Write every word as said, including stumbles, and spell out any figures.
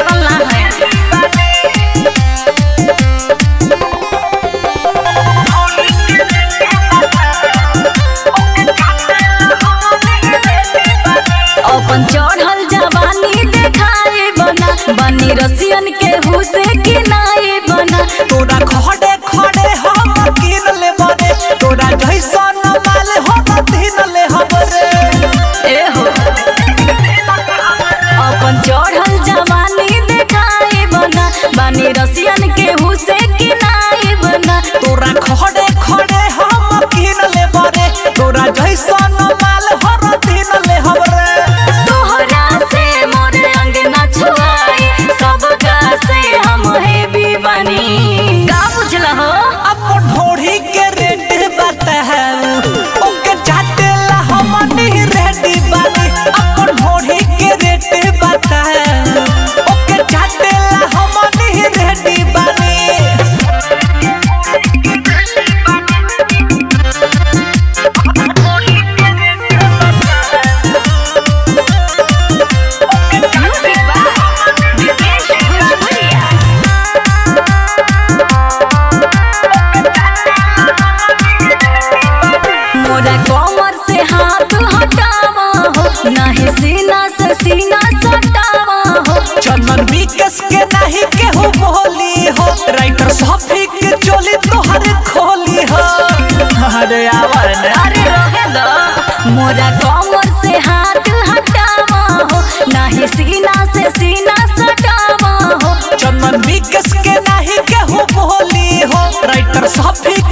Natural ना है। अपन चढ़ल जवानी देखाए बना बनी रसियन के हुसे किनाए बना तोरा खड़े खड़े हम कीन ले बने तोरा जैसन माल हम तीन ले हमरे ए हो अपन चढ़ल जवानी देखाए बना बनी रसियन के हुसे किनाए बना तोरा खड़े खड़े हम कीन ले बने तोरा जैसन माल हम तीन ले हमरे तोहरा से मोर अंगना छुआई सबका से हम हेवी बनी का बुझला हो अपन ढोढ़ी के रेट बताऊ ओके चाटेला हम नहीं रेडी बानी अपन ढोढ़ी के रेट बताऊ ओके चाटेला हम नहीं रेडी बानी मोरा कमर से हाथ हटावा हो नाही सीना से सीना सटावा हो चंदन विकस के नहीं केहू बोली हो राइटर सफी के चोली तोहर खोली हो अरे आवन अरे रहे दो मोरा कमर से हाथ हटावा हो नाही सीना से सीना सटावा हो चंदन विकस के नहीं केहू बोली हो राइटर सफी